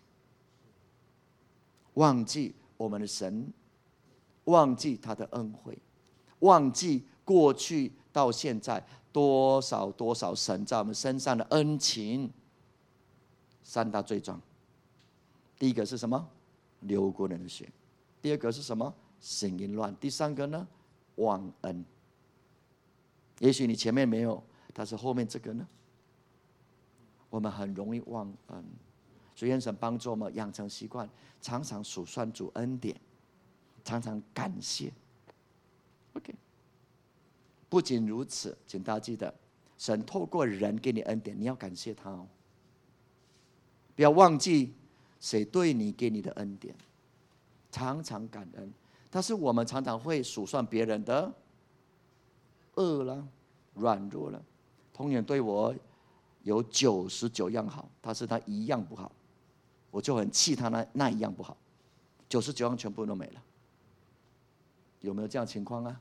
忘记我们的神，忘记他的恩惠，忘记过去到现在多少神在我们身上的恩情。3大罪状，第一个是什么？流无辜人的血。第2个是什么？行淫乱。第3个呢？忘恩。也许你前面没有，但是后面这个呢？我们很容易忘恩，所以愿神帮助我们养成习惯，常常数算主恩典，常常感谢。OK。不仅如此，请大家记得，神透过人给你恩典，你要感谢他哦。不要忘记谁对你给你的恩典，常常感恩。但是我们常常会数算别人的恶啦、软弱了。童年对我有99样好，但是他1样不好，我就很气他那1样不好，99样全部都没了。有没有这样情况啊？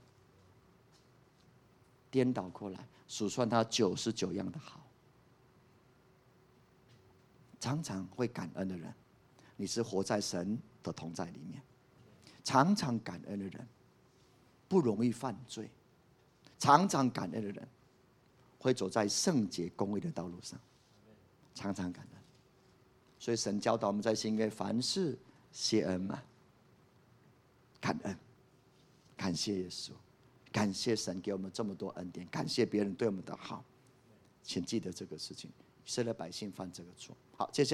颠倒过来，数算他99样的好。常常会感恩的人，你是活在神的同在里面。常常感恩的人，不容易犯罪。常常感恩的人，会走在圣洁公义的道路上。常常感恩。所以神教导我们在新约凡事谢恩嘛，感恩，感谢耶稣，感谢神给我们这么多恩典，感谢别人对我们的好。请记得这个事情，以色列百姓犯这个错。好，接下来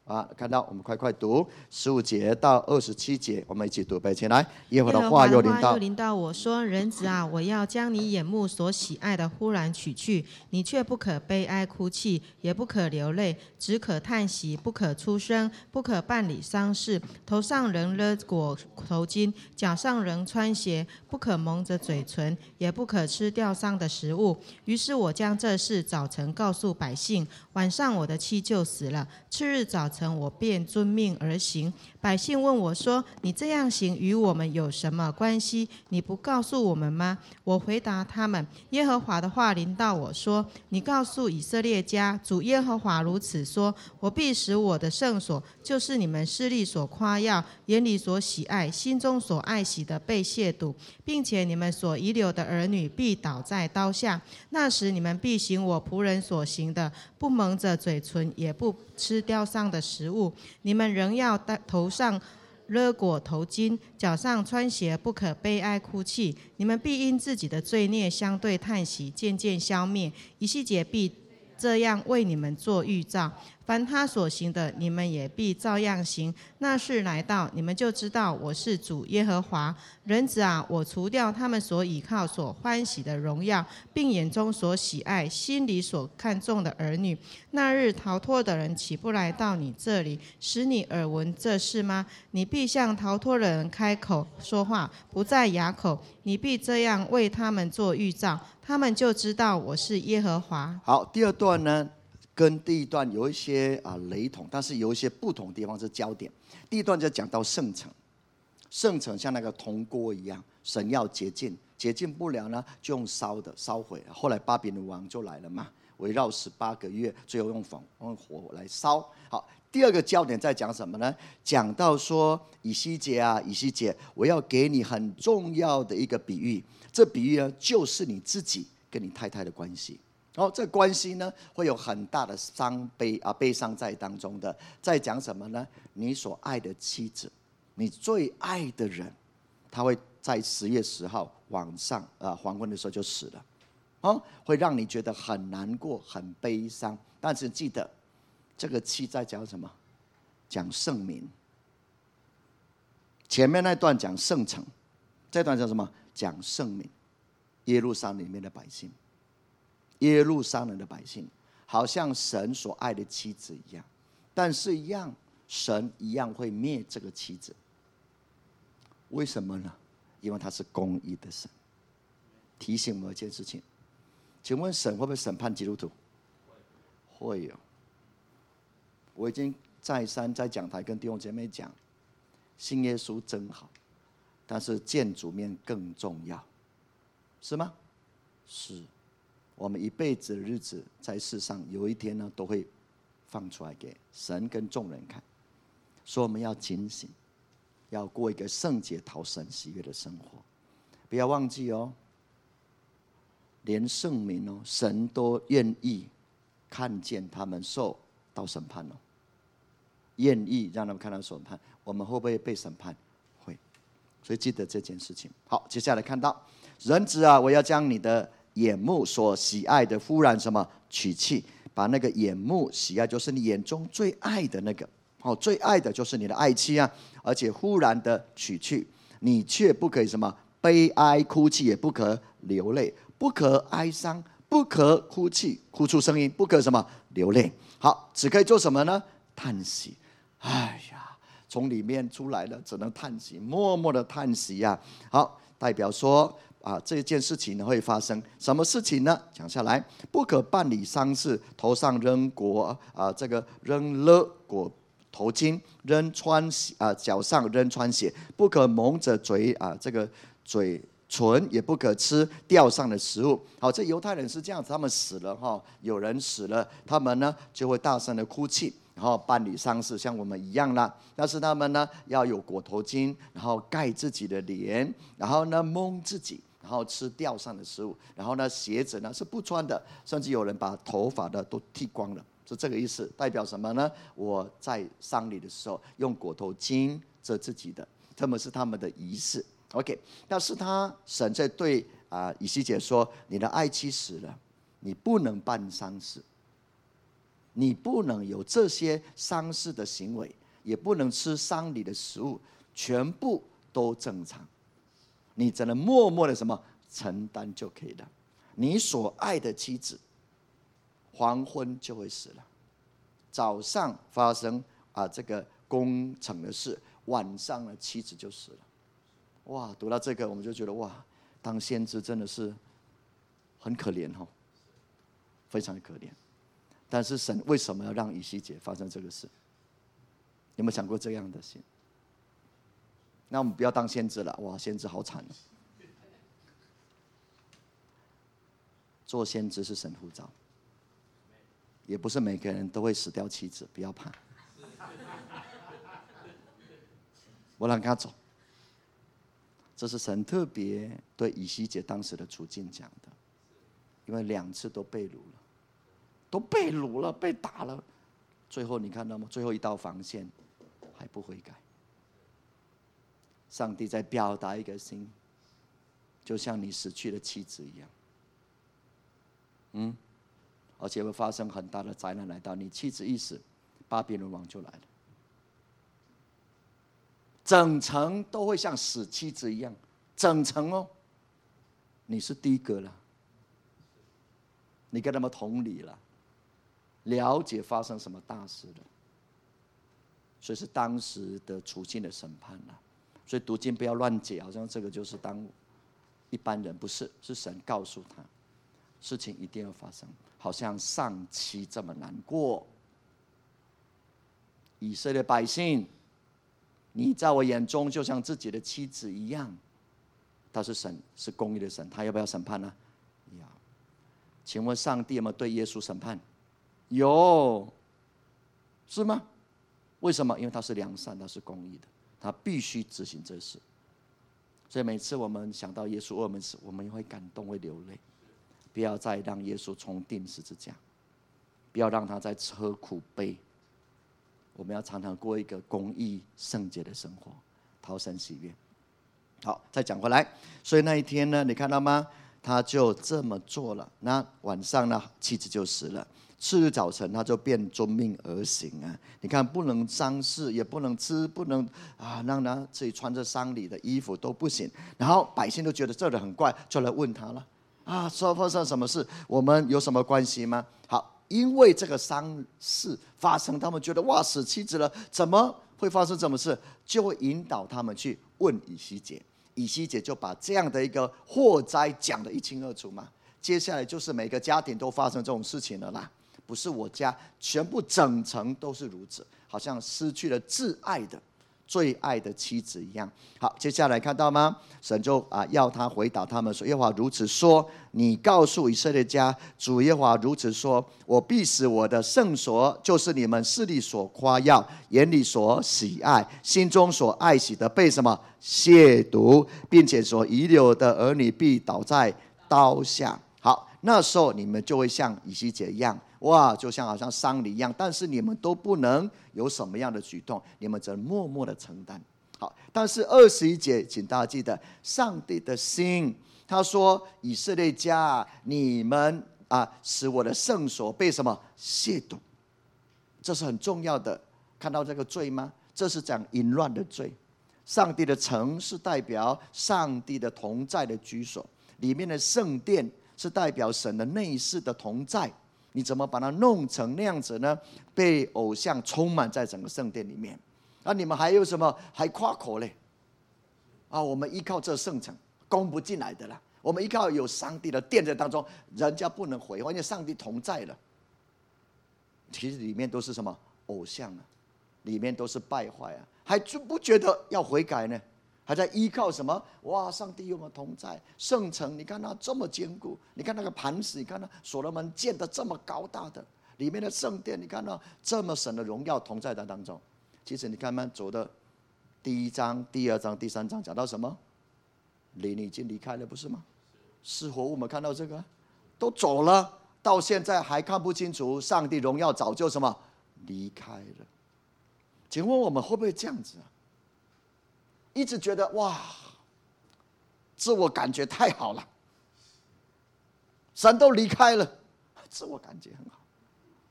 看到我们快读15节到27节，我们一起读背起来。耶和华的话又临到我说：人子啊，我要将你眼目所喜爱的忽然取去，你却不可悲哀哭泣，也不可流泪，只可叹息，不可出声，不可办理丧事，头上仍勒裹头巾，脚上仍穿鞋，不可蒙着嘴唇，也不可吃吊丧的食物。于是我将这事早晨告诉百姓，晚上我的妻就死了。次日早晨我便遵命而行。百姓问我说：你这样行与我们有什么关系？你不告诉我们吗？我回答他们：耶和华的话临到我说：你告诉以色列家，主耶和华如此说：我必使我的圣所，就是你们势力所夸耀、眼里所喜爱、心中所爱惜的，被亵渎，并且你们所遗留的儿女必倒在刀下。那时你们必行我仆人所行的，不蒙着嘴唇，也不吃吊丧的食物。你们仍要头上勒裹头巾，脚上穿鞋，不可悲哀哭泣。你们必因自己的罪孽相对叹息，渐渐消灭。以西结必这样为你们做预兆，凡他所行的，你们也必照样行。那事来到，你们就知道我是主耶和华。人子啊，我除掉他们所倚靠、所欢喜的荣耀，并眼中所喜爱、心里所看重的儿女。那日逃脱的人岂不来到你这里，使你耳闻这事吗？你必向逃脱的人开口说话，不在哑口。你必这样为他们做预兆，他们就知道我是耶和华。 好，第二段呢，跟第一段有一些雷同，但是有一些不同的地方是焦点。第一段就讲到圣城，圣城像那个铜锅一样，神要洁净，洁净不了呢，就用烧的烧毁。后来巴比伦王就来了嘛，围绕18个月，最后用火来烧。好，第二个焦点在讲什么呢？讲到说以西结啊，以西结，我要给你很重要的一个比喻，这比喻呢，就是你自己跟你太太的关系。这关系呢，会有很大的悲伤在当中的。在讲什么呢？你所爱的妻子，你最爱的人，他会在10月10号晚上黄昏的时候就死了，会让你觉得很难过、很悲伤。但是记得，这个妻在讲什么？讲圣名。前面那段讲圣城，这段讲什么？讲圣名。耶路撒冷里面的百姓。耶路撒冷的百姓，好像神所爱的妻子一样，但是神一样会灭这个妻子。为什么呢？因为他是公义的神。提醒我们一件事情，请问神会不会审判基督徒？会有。我已经再三在讲台跟弟兄姐妹讲，信耶稣真好，但是见主面更重要，是吗？是。我们一辈子的日子在世上，有一天呢，都会放出来给神跟众人看。所以我们要警醒，要过一个圣洁、讨神喜悦的生活。不要忘记哦，连圣民哦，神都愿意看见他们受到审判哦，愿意让他们看到审判。我们会不会被审判？会。所以记得这件事情。好，接下来看到人子啊，我要将你的眼目所喜爱的忽然什么取去，把那个眼目喜爱，就是你眼中最爱的那个，最爱的就是你的爱妻啊，而且忽然的取去，你却不可以什么悲哀哭泣，也不可流泪，不可哀伤，不可哭泣，哭出声音，不可什么流泪。好，只可以做什么呢？叹息。哎呀，从里面出来了，只能叹息，默默的叹息呀。好，代表说这件事情会发生什么事情呢？讲下来，不可办理丧事，头上扔勒裹头巾，脚上扔穿鞋，不可蒙着嘴唇，也不可吃吊上的食物。好，这犹太人是这样子，他们死了有人死了，他们呢就会大声的哭泣，然后办理丧事，像我们一样啦。但是他们呢要有裹头巾，然后盖自己的脸，然后呢蒙自己，然后吃吊上的食物，然后呢鞋子呢是不穿的，甚至有人把头发的都剃光了，是这个意思。代表什么呢？我在丧礼的时候用裹头巾遮自己的，这么是他们的仪式。OK， 但是神在对以西结说，你的爱妻死了，你不能办丧事。 你不能有这些丧事的行为，也不能吃丧礼的食物，全部都正常。你只能默默的什么承担就可以了。你所爱的妻子，黄昏就会死了，早上发生这个工程的事，晚上呢妻子就死了。哇，读到这个我们就觉得哇，当先知真的是很可怜哦，非常可怜。但是神为什么要让以西结发生这个事？有没有想过这样的事？那我们不要当先知了，哇，先知好惨哦。做先知是神呼召，也不是每个人都会死掉妻子，不要怕。我让他走，这是神特别对以西结当时的处境讲的，因为2次都被掳了。都被掳了，被打了，最后你看到吗？最后一道防线还不悔改。上帝在表达一个心，就像你死去的妻子一样，而且会发生很大的灾难来到。你妻子一死，巴比伦王就来了，整城都会像死妻子一样，整城哦，你是第一个了，你跟他们同理了。了解发生什么大事了，所以是当时的处境的审判了。所以读经不要乱解，好像这个就是当一般人，不是，是神告诉他，事情一定要发生，好像丧妻这么难过。以色列百姓，你在我眼中就像自己的妻子一样，他是神，是公义的神，他要不要审判呢？要。请问上帝有没有对耶稣审判？有，是吗？为什么？因为他是良善，他是公义的，他必须执行这事。所以每次我们想到耶稣为我们死，我们会感动，会流泪。不要再让耶稣重钉十字架，不要让他再吃苦悲。我们要常常过一个公义圣洁的生活，讨神喜悦。好，再讲回来，所以那一天呢，你看到吗？他就这么做了。那晚上呢，妻子就死了。次日早晨，他就便遵命而行啊！你看，不能丧事，也不能吃，不能让他自己穿着丧礼的衣服都不行。然后百姓都觉得这里很怪，就来问他了说发生什么事？我们有什么关系吗？好，因为这个丧事发生，他们觉得哇，死妻子了，怎么会发生这么事？就会引导他们去问以西结。以西结就把这样的一个祸灾讲得一清二楚嘛。接下来就是每个家庭都发生这种事情了啦。不是我家，全部整城都是如此，好像失去了挚爱的、最爱的妻子一样。好，接下来看到吗？神就要他回答他们说：“耶和华如此说，你告诉以色列家，主耶和华如此说：我必使我的圣所，就是你们势力所夸耀、眼里所喜爱、心中所爱惜的，被什么亵渎，并且所遗留的儿女必倒在刀下。好，那时候你们就会像以西结一样。”哇，就像好像丧礼一样，但是你们都不能有什么样的举动，你们只能默默的承担。好，但是21节，请大家记得，上帝的心，他说：“以色列家，你们使我的圣所被什么亵渎？”这是很重要的。看到这个罪吗？这是讲淫乱的罪。上帝的城是代表上帝的同在的居所，里面的圣殿是代表神的内室的同在。你怎么把它弄成那样子呢？被偶像充满在整个圣殿里面。你们还有什么？还夸口嘞？我们依靠这圣城，攻不进来的啦。我们依靠有上帝的殿在当中，人家不能毁坏，因为上帝同在了。其实里面都是什么偶像里面都是败坏还不觉得要悔改呢？还在依靠什么？哇！上帝与我们同在，圣城，你看它这么坚固，你看那个磐石，你看那所罗门建的这么高大的，里面的圣殿，你看到这么神的荣耀同在的当中。其实你看嘛，走的第1章、第2章、第3章讲到什么？灵已经离开了，不是吗？是活物们看到这个，都走了，到现在还看不清楚，上帝荣耀早就什么离开了。请问我们会不会这样子一直觉得哇，自我感觉太好了，神都离开了，自我感觉很好，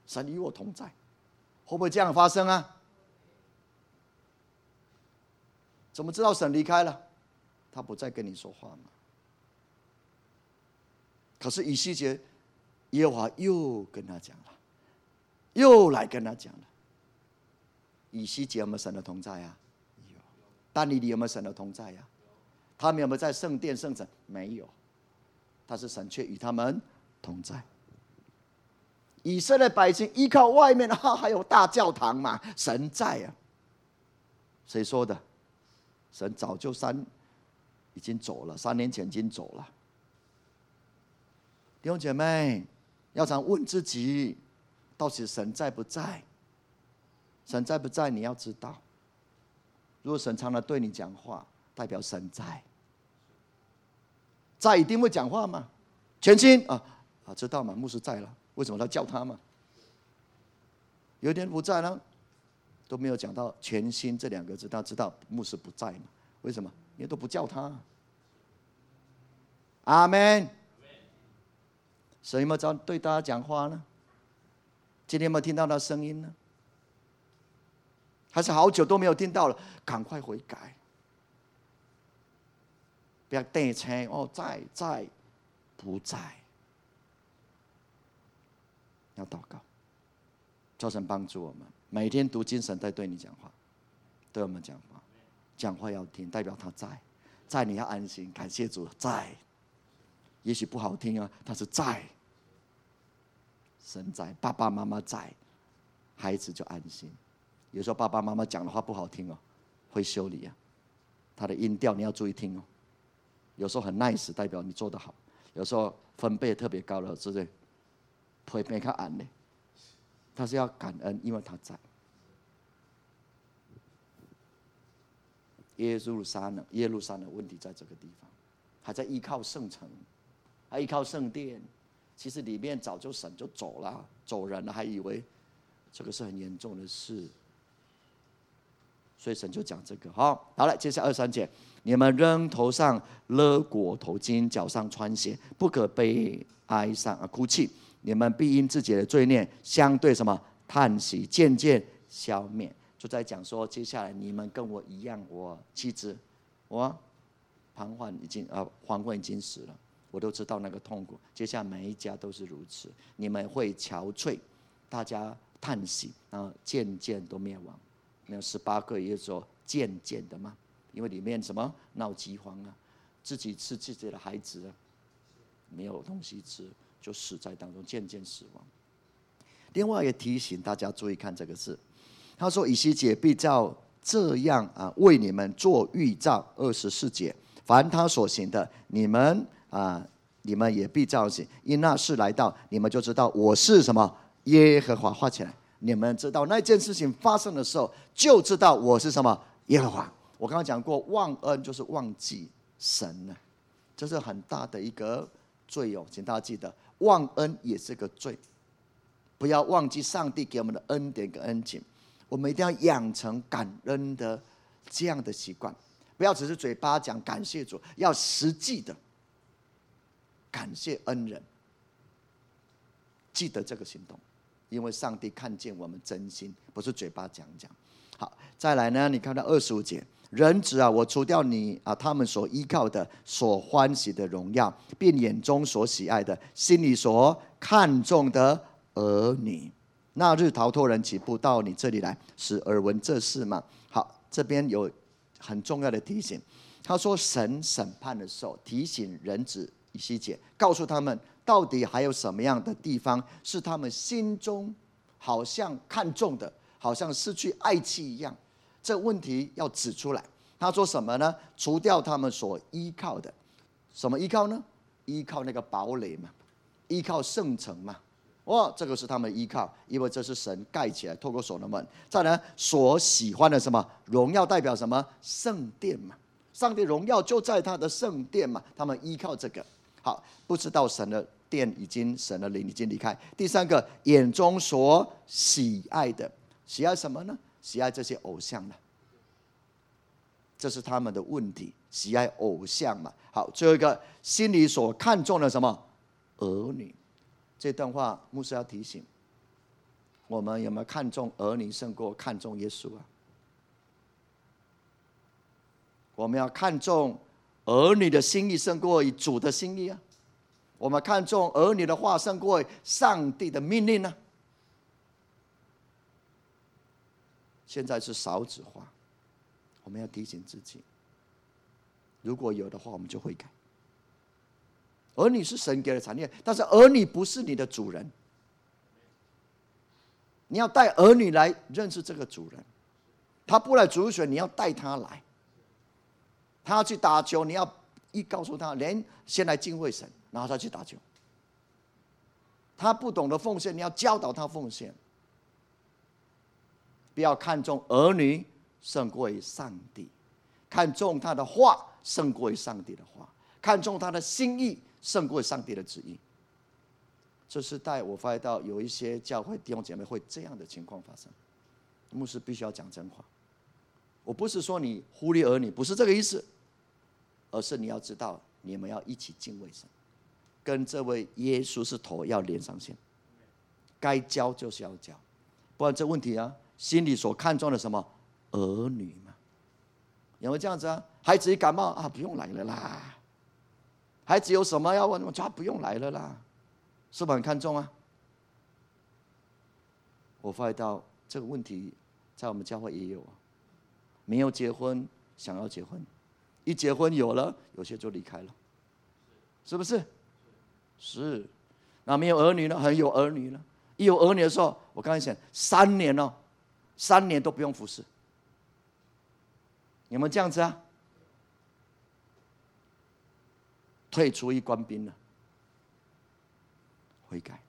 神与我同在，会不会这样发生啊？怎么知道神离开了？他不再跟你说话吗？可是以西结，耶和华又跟他讲了，又来跟他讲了。以西结有没有神的同在啊？有。但以理有没有神的同在啊？他们有没有在圣殿圣城？没有。但是神却与他们同在。以色列百姓依靠外面还有大教堂嘛，神在啊。谁说的？神早就已经走了，3年前已经走了。弟兄姐妹，要常问自己，到底神在不在？神在不在？你要知道，如果神常常对你讲话，代表神在。在一定会讲话吗？全心知道吗？牧师在了，为什么他叫他嘛？有一天不在了，都没有讲到全心这2个字，他知道牧师不在嘛？为什么？因为都不叫他。阿们。神有没有这样对大家讲话呢？今天有没有听到他声音呢？还是好久都没有听到了？赶快悔改，不要等车在不在，要祷告，求神帮助我们。每天读经，神在对你讲话，对我们讲话，讲话要听，代表他在你要安心，感谢主在。也许不好听啊，但是在，神在，爸爸妈妈在，孩子就安心。有时候爸爸妈妈讲的话不好听哦，会修理啊，他的音调你要注意听哦。有时候很 nice， 代表你做得好；有时候分贝特别高了，是不是？会被他按呢，他是要感恩，因为他在。耶路撒冷问题在这个地方，还在依靠圣城，还依靠圣殿。其实里面早就神就走了，走人了，还以为这个是很严重的事，所以神就讲这个。好了，接下来23节，你们扔头上勒裹头巾，脚上穿鞋，不可悲哀伤哭泣。你们必因自己的罪孽相对什么叹息，渐渐消灭。就在讲说，接下来你们跟我一样，我妻子，我黄昏已经死了，我都知道那个痛苦。接下来每一家都是如此，你们会憔悴，大家叹息，然后渐渐都灭亡。那18个也说渐渐的嘛，因为里面什么闹饥荒啊，自己吃自己的孩子啊，没有东西吃，就死在当中，渐渐死亡。另外也提醒大家注意看这个字，他说以西结必照这样为你们做预兆。24节，凡他所行的，你们也必照行，因那事来到，你们就知道我是什么耶和华。画起来，你们知道那件事情发生的时候，就知道我是什么耶和华。我刚刚讲过，忘恩就是忘记神了，这是很大的一个罪哦，请大家记得，忘恩也是个罪。不要忘记上帝给我们的恩典跟恩情，我们一定要养成感恩的这样的习惯，不要只是嘴巴讲感谢主，要实际的感谢恩人。记得这个行动，因为上帝看见我们真心，不是嘴巴讲讲。好，再来呢，你看到25节，人子我除掉你他们所依靠的，所欢喜的荣耀，并眼中所喜爱的，心里所看重的儿女。那日逃脱人岂不到你这里来，使耳闻这事吗？好，这边有很重要的提醒。他说神审判的时候，提醒人子以西结，告诉他们到底还有什么样的地方是他们心中好像看重的，好像失去爱妻一样。这问题要指出来。他说什么呢？除掉他们所依靠的。什么依靠呢？依靠那个堡垒嘛，依靠圣城嘛。这个是他们的依靠，因为这是神盖起来，透过所罗门。再来，所喜欢的什么荣耀，代表什么？圣殿嘛，上帝荣耀就在他的圣殿嘛，他们依靠这个。好，不知道神的殿神的灵已经离开。第三个，眼中所喜爱的，喜爱什么呢？喜爱这些偶像了，这是他们的问题，喜爱偶像嘛。好，最后一个，心里所看重的什么？儿女。这段话牧师要提醒， 我们有没有看重儿女胜过看重耶稣啊？我们要看重儿女的心意胜过于主的心意啊！我们看重儿女的话胜过于上帝的命令啊！现在是少子化，我们要提醒自己，如果有的话，我们就会改。儿女是神给的产业，但是儿女不是你的主人。你要带儿女来认识这个主人，他不来主日学，你要带他来。他要去打球，你要一告诉他，先来敬畏神，然后他去打球。他不懂得奉献，你要教导他奉献。不要看重儿女胜过于上帝，看重他的话胜过于上帝的话，看重他的心意胜过于上帝的旨意。这世代我发现到有一些教会弟兄姐妹会这样的情况发生，牧师必须要讲真话。我不是说你忽略儿女，不是这个意思，而是你要知道，你们要一起敬畏神，跟这位耶稣是头要连上线，该教就是要教，不然这问题啊，心里所看重的什么儿女嘛？有没有这样子啊？孩子一感冒啊，不用来了啦。孩子有什么要问，他不用来了啦，是不是很看重啊？我发现到这个问题在我们教会也有啊，没有结婚想要结婚，一结婚有了，有些就离开了，是不是？是。那没有儿女呢？很有儿女呢。一有儿女的时候，我刚才讲3年哦，3年都不用服侍，有没有这样子啊？退出一官兵了，悔改，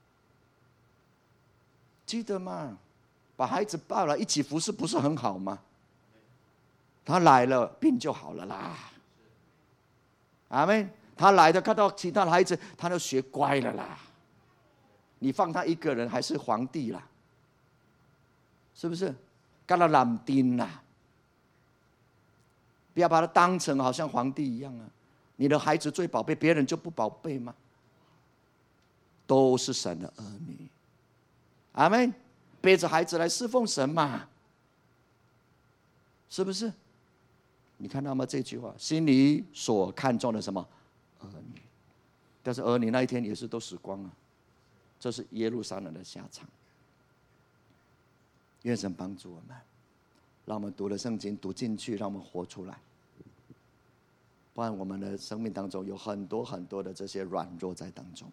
记得吗？把孩子抱来一起服侍，不是很好吗？他来了，病就好了啦。阿们。他来的看到其他的孩子，他都学乖了啦。你放他一个人还是皇帝啦，是不是？跟他揽丁啦，不要把他当成好像皇帝一样啊！你的孩子最宝贝，别人就不宝贝吗？都是神的儿女，阿们，背着孩子来侍奉神嘛，是不是？你看到吗？这句话，心里所看重的什么儿女，但是儿女那一天也是都死光了，这是耶路撒冷的下场。愿神帮助我们，让我们读了圣经读进去，让我们活出来。不然我们的生命当中有很多很多的这些软弱在当中。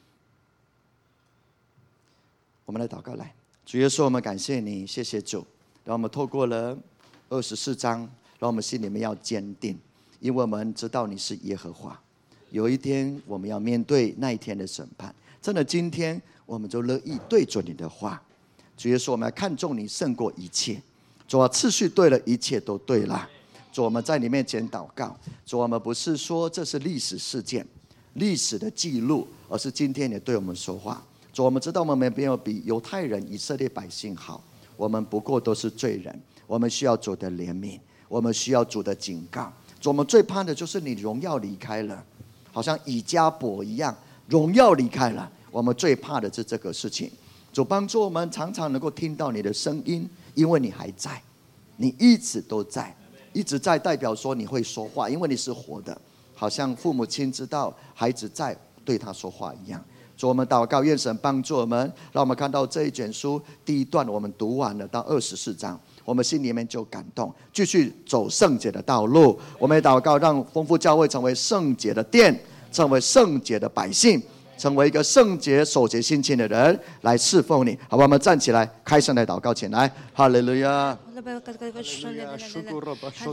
我们来祷告，来，主耶稣，我们感谢你，谢谢主，让我们透过了24章，让我们心里面要坚定，因为我们知道你是耶和华。有一天我们要面对那一天的审判，真的今天我们就乐意对准你的话。主耶稣，我们要看重你胜过一切。主啊，次序对了，一切都对了。主，我们在你面前祷告。主，我们不是说这是历史事件、历史的记录，而是今天你对我们说话。主，我们知道我们没有比犹太人、以色列百姓好，我们不过都是罪人，我们需要主的怜悯，我们需要主的警告。主，我们最怕的就是你荣耀离开了，好像以迦伯一样，荣耀离开了，我们最怕的是这个事情。主，帮助我们常常能够听到你的声音，因为你还在，你一直都在，一直在，代表说你会说话，因为你是活的，好像父母亲知道孩子在对他说话一样。主，我们祷告，愿神帮助我们，让我们看到这一卷书第一段我们读完了到24章，我们心里面就感动，继续走圣洁的道路。我们也祷告，让丰富教会成为圣洁的殿，成为圣洁的百姓，成为一个圣洁守节心清的人来侍奉你。好吧，我们站起来开声来祷告，请来，哈利路亚。